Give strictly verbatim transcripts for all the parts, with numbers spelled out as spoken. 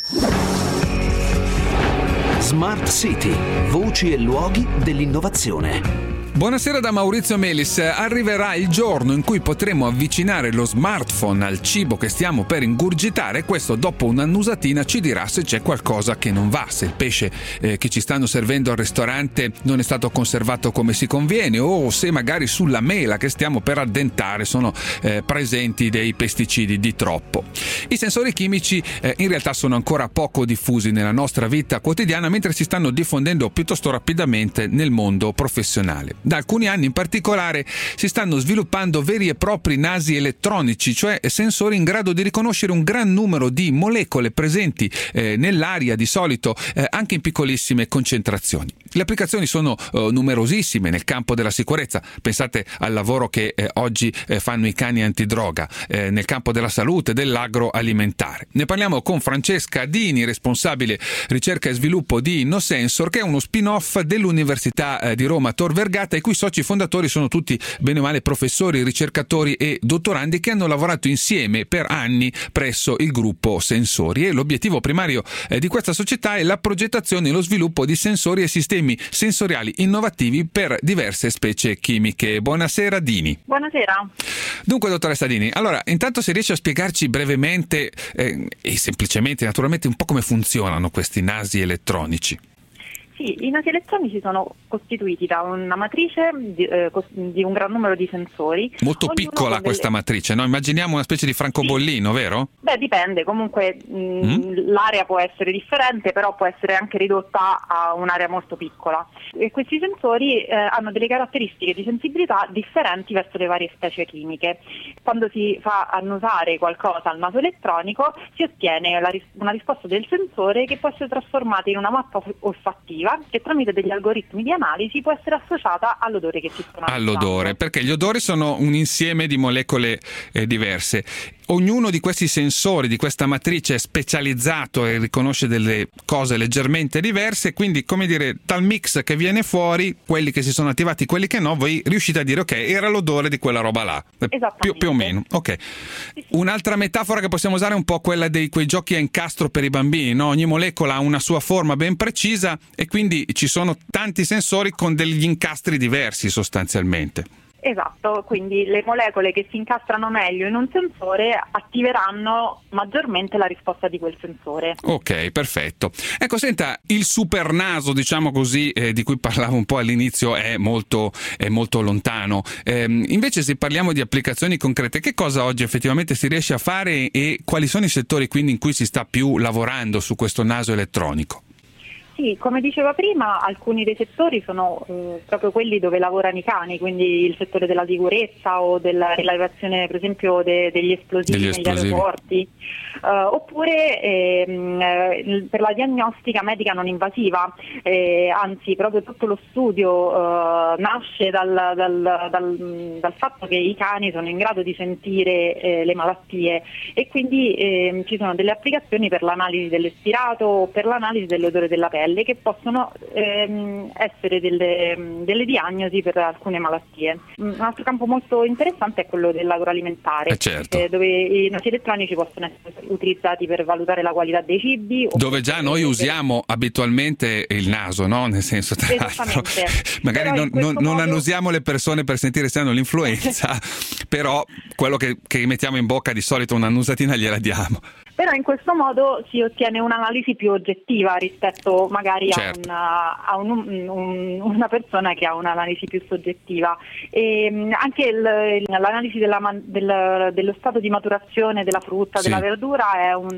Smart City, voci e luoghi dell'innovazione. Buonasera da Maurizio Melis. Arriverà il giorno in cui potremo avvicinare lo smartphone al cibo che stiamo per ingurgitare. Questo dopo un'annusatina ci dirà se c'è qualcosa che non va, se il pesce eh, che ci stanno servendo al ristorante non è stato conservato come si conviene, o se magari sulla mela che stiamo per addentare sono eh, presenti dei pesticidi di troppo. I sensori chimici eh, in realtà sono ancora poco diffusi nella nostra vita quotidiana, mentre si stanno diffondendo piuttosto rapidamente nel mondo professionale. Da alcuni anni in particolare si stanno sviluppando veri e propri nasi elettronici, cioè sensori in grado di riconoscere un gran numero di molecole presenti eh, nell'aria, di solito eh, anche in piccolissime concentrazioni. Le applicazioni sono eh, numerosissime nel campo della sicurezza. Pensate al lavoro che eh, oggi eh, fanno i cani antidroga, eh, nel campo della salute, dell'agroalimentare. Ne parliamo con Francesca Dini, responsabile ricerca e sviluppo di InnoSensor, che è uno spin-off dell'Università eh, di Roma Tor Vergata, i cui soci fondatori sono tutti bene o male professori, ricercatori e dottorandi che hanno lavorato insieme per anni presso il gruppo Sensori, e l'obiettivo primario eh, di questa società è la progettazione e lo sviluppo di sensori e sistemi sensoriali innovativi per diverse specie chimiche. Buonasera Dini. Buonasera. Dunque dottoressa Dini, allora intanto se riesce a spiegarci brevemente eh, e semplicemente naturalmente un po' come funzionano questi nasi elettronici. Sì, i nasi elettronici sono costituiti da una matrice di, eh, di un gran numero di sensori. Molto piccola delle... questa matrice, no? Immaginiamo una specie di francobollino, sì. Vero? Beh, dipende, comunque mh, mm. l'area può essere differente, però può essere anche ridotta a un'area molto piccola. E questi sensori eh, hanno delle caratteristiche di sensibilità differenti verso le varie specie chimiche. Quando si fa annusare qualcosa al naso elettronico si ottiene la ris- una risposta del sensore che può essere trasformata in una mappa olfattiva che tramite degli algoritmi di analisi può essere associata all'odore che si sta all'odore, perché gli odori sono un insieme di molecole eh, diverse. Ognuno di questi sensori, di questa matrice, è specializzato e riconosce delle cose leggermente diverse, quindi, come dire, dal mix che viene fuori, quelli che si sono attivati, quelli che no, voi riuscite a dire ok, era l'odore di quella roba là, più, più o meno. Ok. Sì, sì. Un'altra metafora che possiamo usare è un po' quella dei quei giochi a incastro per i bambini, no? Ogni molecola ha una sua forma ben precisa e quindi ci sono tanti sensori con degli incastri diversi sostanzialmente. Esatto, quindi le molecole che si incastrano meglio in un sensore attiveranno maggiormente la risposta di quel sensore. Ok, perfetto. Ecco, senta, il supernaso, diciamo così, eh, di cui parlavo un po' all'inizio, è molto, è molto lontano. Eh, invece, se parliamo di applicazioni concrete, che cosa oggi effettivamente si riesce a fare e quali sono i settori quindi in cui si sta più lavorando su questo naso elettronico? Sì, come diceva prima, alcuni dei settori sono eh, proprio quelli dove lavorano i cani, quindi il settore della sicurezza o della rilevazione, per esempio, de- degli esplosivi degli negli esplosivi. aeroporti, uh, oppure ehm, eh, per la diagnostica medica non invasiva, eh, anzi proprio tutto lo studio uh, nasce dal, dal, dal, dal fatto che i cani sono in grado di sentire eh, le malattie e quindi eh, ci sono delle applicazioni per l'analisi dell'espirato o per l'analisi dell'odore della pelle, che possono ehm, essere delle, delle diagnosi per alcune malattie. Un altro campo molto interessante è quello dell'agroalimentare, eh certo. eh, dove i nasi elettronici possono essere utilizzati per valutare la qualità dei cibi. Dove già noi per... usiamo abitualmente il naso, no? Nel senso, tra l'altro, magari non, non, modo... non annusiamo le persone per sentire se hanno l'influenza, però quello che, che mettiamo in bocca di solito un'annusatina gliela diamo. Però in questo modo si ottiene un'analisi più oggettiva rispetto magari certo. a, un, a un, un, una persona che ha un'analisi più soggettiva. E anche il, l'analisi della, del, dello stato di maturazione della frutta, sì. della verdura è un,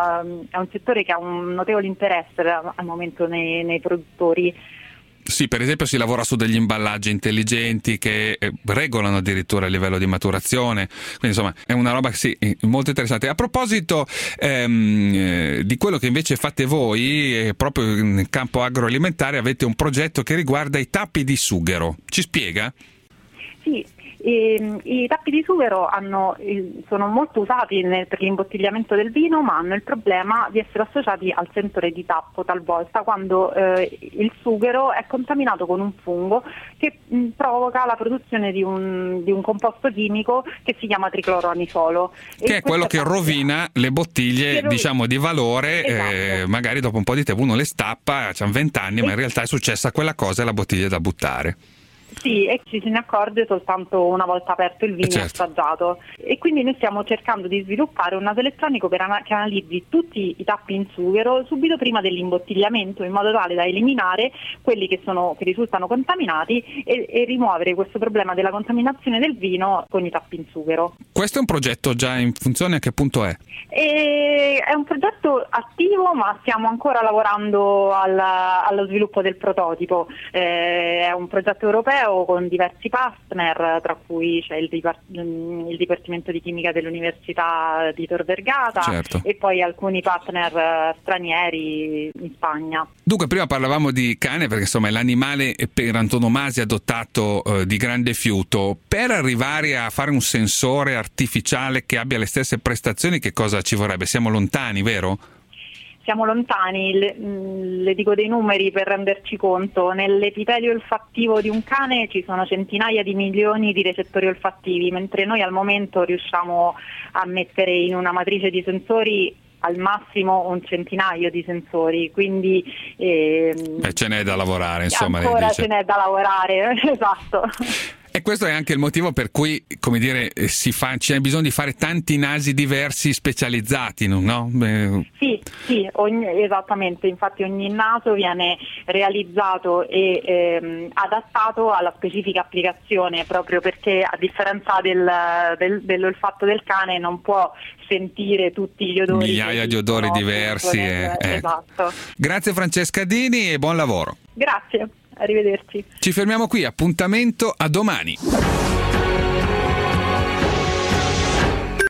è un settore che ha un notevole interesse al momento nei, nei produttori. Sì, per esempio si lavora su degli imballaggi intelligenti che eh, regolano addirittura il livello di maturazione, quindi insomma è una roba sì, molto interessante. A proposito ehm, eh, di quello che invece fate voi, eh, proprio nel campo agroalimentare avete un progetto che riguarda i tappi di sughero, ci spiega? Sì. E, i tappi di sughero hanno, sono molto usati nel, per l'imbottigliamento del vino, ma hanno il problema di essere associati al sensore di tappo talvolta quando eh, il sughero è contaminato con un fungo che mh, provoca la produzione di un, di un composto chimico che si chiama tricloroanisolo. Che è quello che rovina le bottiglie, rovina. diciamo, di valore, esatto. eh, magari dopo un po' di tempo uno le stappa, c'ha vent'anni, ma in realtà è successa quella cosa e la bottiglia è da buttare. Sì, e ci se ne accorge soltanto una volta aperto il vino certo. assaggiato, e quindi noi stiamo cercando di sviluppare un naso elettronico per ana- che analizzi tutti i tappi in sughero subito prima dell'imbottigliamento, in modo tale da eliminare quelli che, sono, che risultano contaminati e, e rimuovere questo problema della contaminazione del vino con i tappi in sughero. Questo è un progetto già in funzione, a che punto è? E è un progetto attivo, ma stiamo ancora lavorando al, allo sviluppo del prototipo. Eh, è un progetto europeo con diversi partner, tra cui c'è il, Dipart- il Dipartimento di Chimica dell'Università di Tor Vergata, certo. e poi alcuni partner stranieri in Spagna. Dunque, prima parlavamo di cane perché insomma è l'animale per antonomasia adottato eh, di grande fiuto. Per arrivare a fare un sensore artificiale che abbia le stesse prestazioni, che cosa ci vorrebbe? Siamo lontani, vero? Siamo lontani, le, le dico dei numeri per renderci conto. Nell'epitelio olfattivo di un cane ci sono centinaia di milioni di recettori olfattivi, mentre noi al momento riusciamo a mettere in una matrice di sensori al massimo un centinaio di sensori, quindi ehm, eh, ce n'è da lavorare, insomma. Ancora ce n'è da lavorare, esatto. E questo è anche il motivo per cui, come dire, si fa, c'è bisogno di fare tanti nasi diversi specializzati, no? Beh... Sì, sì, ogni, esattamente, infatti ogni naso viene realizzato e ehm, adattato alla specifica applicazione, proprio perché a differenza del, del, dell'olfatto del cane non può sentire tutti gli odori. Migliaia di odori diversi. Nel, eh, esatto. Grazie Francesca Dini e buon lavoro. Grazie. Arrivederci. Ci fermiamo qui, appuntamento a domani.